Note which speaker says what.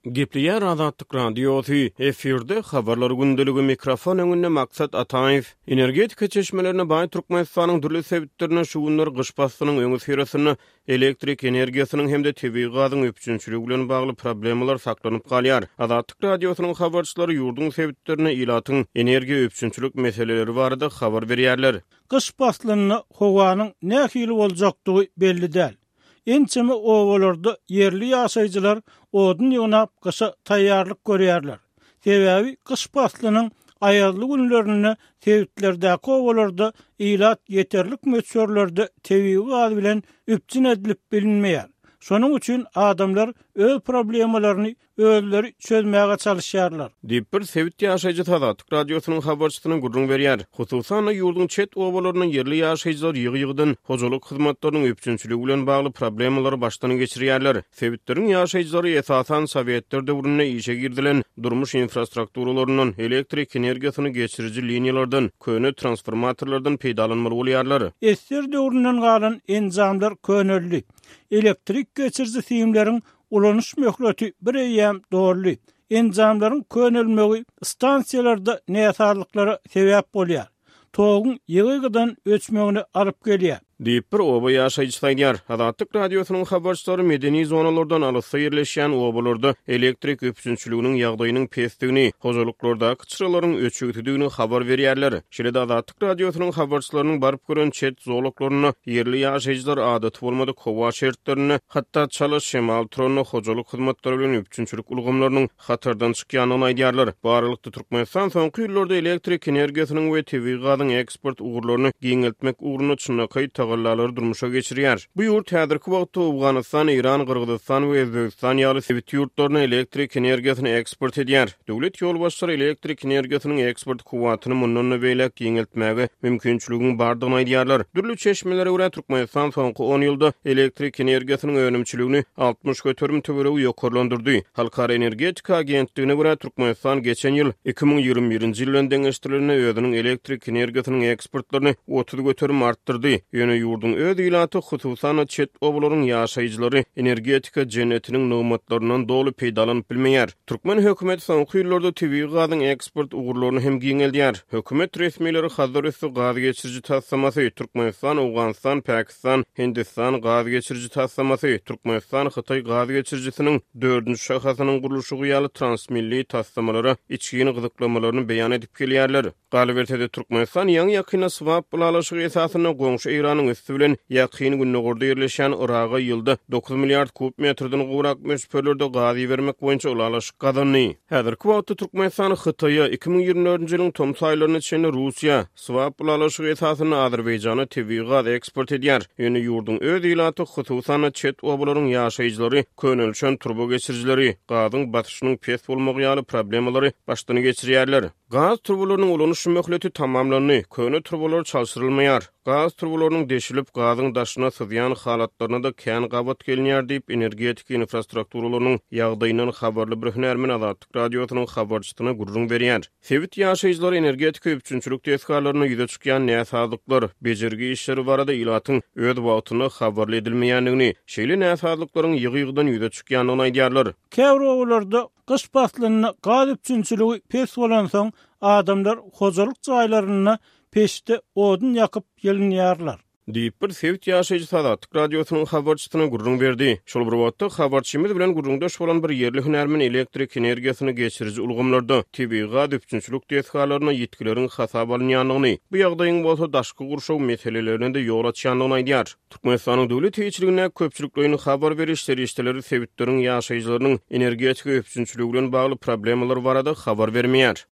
Speaker 1: Gepliýär Azatlyk radiosu efirde habarlar gündeligi mikrofon öňünde maksat Ataýew energetika çeşmelerini baý Türkmenistanyň dürli sebitlerine şu günler gyş basynyň öňü sirasyny elektrik energiýasynyň hemde tebii gazyň öpçünçüligi bilen bagly problemalar saklanyp galýar. Azatlyk radiosynyň habarçylary ýurdun sebitlerine ilatyň energiýa öpçünçülük meseleleri barada habar berýärler.
Speaker 2: Gyş baslyny howanyň nähili boljakdygy belli däl. Ençemi owalarda yerli ýaşaýjylar odun ýonap gysy taýýarlyk görýärler. Sebäbi gyş faslynyň aýarly günlerini sebitlerdäki owalarda ilat ýeterlik möçörlerde tebii gaz bilen üpçün edilip bilinmeýär. Şonuň üçin adamlar öz problemalaryny özleri çözmäge çalışýarlar.
Speaker 1: Diýip bir sebit ýaşaýjy Azatlyk radiosynyň habarçysyna gurrun berýär. Hususan ýurdun çet owalarynyň yerli ýaşaýjylar ýygy-ýygydan hojalyk hyzmatlarynyň öpçünçüligi bilen bagly problemalary başdan geçirýärler. Sebitleriň ýaşaýjylary esasan Sowetler döwründe işe girdilen durmuş infrastrukturalarynyň elektrik energiýasyny geçiriji liniýalardan, köne transformatorlardan peýdalanmaly bolýarlar.
Speaker 2: Eser döwründen galan enzamlar könelli. Elektrik geçiriji siýimleriň ulanyş möhleti bir eýem doğrly. Enzamlaryň könelmegi stansiýalarda näsalyklary sebäp bolýar. Togyň ýygydan öçmegini alyp gelýär.
Speaker 1: Diýip bir oba ýaşaýjy saýdýar. Azatlyk radiosynyň habarçylary medeni zonalardan alysy ýerleşýän obalarda elektrik öpçünçüliginiň ýagdaýynyň pesdigini, hojalyklardaky çyralaryň öçügüdügini habar berýärler. Şeýle Azatlyk radiosynyň habarçylarynyň baryp gören çet zolaklaryny yerli ýaşaýjylar adaty bolmady kowa şertlerini, hatda çalış şemal trony hojalyk hyzmatlary bilen öpçünçülik ulgamlarynyň hatardan çykýanyny aýdýarlar. Barlykda Türkmenistan soňky ýyllarda elektrik energiýasynyň we tebii gazyň eksport ugurlaryny giňeltmek ugruna çynakay gallalar durmuşa geçirýär. Bu ýurt häzirki wagtda Awganistan, Iran, Kyrgyzstan we Özbegistan ýaly sebit ýurtlaryna elektrik energiýasyny eksport edýär. Döwlet ýolbaşçylary elektrik energiýasynyň eksport kuwatyny mundan beýlek giňeltmäge mümkinçiligini bardygyny aýdýarlar. Dürli çeşmelere görä Türkmenistan soňky 10 ýylda elektrik energiýasynyň önümçiligini 60 götürüm töweregi ýokarlandyrdy. Halkara energetika agentligine görä Türkmenistan geçen ýyl 2021-nji ýylyň deňeşdirilerine özüniň elektrik energiýasynyň eksportlaryny 30 götürüm artdyrdy. Ýurdun öz ilaty hususan çet owalaryň ýaşaýjylary energetika jennetiniň nymatlaryndan dolu peýdalanyp bilmeýär. Türkmen hökümeti soňky ýyllarda tebii gazyň eksport ugurlaryny hem giňeldýär. Hökümet resmiýetleri hazır üstü gaz geçiriji tassamasy Türkmenistan, Awganistan, Pakistan, Hindistan gaz geçiriji tassamasy Türkmenistan, Hytaý gaz geçirijisiniň 4-nji şahasynyň guruluşy ýaly transmilli tassamalary içgini gyzyklamalarını beýan edip gelýärler. Galibertede Türkmenistan ýaňy ýakyna swap bulalaşygy esasyna goňşy Iranyň üstü bilen ýakyn günnegorda ýerleşen Iraga ýylda 9 milliard kub metrden gowrak möçpörlerde gaz bermek boýunça ulalaşyk gazandy. Häzirki wagtda Türkmenistan Hytaýa 2024-nji ýylyň tom saýlaryny içinde Russiýa swap bulalaşygy esasyna Azerbaýjana tebii gaz eksport edýär. Ýöne ýurdun öz ilaty hususan çet owalaryň ýaşaýjylary könelşen turbo geçirijileri gazyň batyşynyň pes bolmagy ýaly problemalary başdan geçirýärler. Gaz turbolarynyň ulanyş möhleti tamamlandy. Köne turbolar çalşyrylmaýar. Gaz turbolarynyň deşilip gazyň daşyna syzýan halatlaryna da kän gabat gelinýär diýip energetik infrastrukturalynyň ýagdaýyndan habarly bir hünärmen Azatlyk radiosynyň habarçysyna gurrun berýär. Sebit ýaşaýjylar energetik öpçünçülük teskarlaryna ýüze çykýan näsazlyklar, bejergi işleri barada ilatyň öz wagtyna habarly edilmeýändigini, şeýle näsazlyklaryň ýygy-ýygydan ýüze çykýanyny aýdýarlar.
Speaker 2: Käbir owalarda gyş faslyny gaz öpçünçüligi pes bolan soň adamlar hojalyk jaýlaryna peşde odun ýakyp gelinýärler.
Speaker 1: Diýip bir sebit ýaşaýjy Azatlyk radiosynyň habarçysyna gurrun berdi. Şol bir wagtda habarçymyz bilen gurrundaş bolan bir yerli hünärmen elektrik energiýasyny geçiriji ulgamlarda tebii gaz öpçünçülük teskarlaryna ýetkileriň hasap alynýanlygyny, bu ýagdaýyň bolsa daşky gurşaw meselelerine de ýol açýanlygyny aýdýar. Türkmenistanyň döwlet hiçligine köpçüliklerine habar berişleri işleri sebitleriň ýaşaýjylarynyň energetika öpçünçüligi bilen bagly problemler barada habar bermeýär.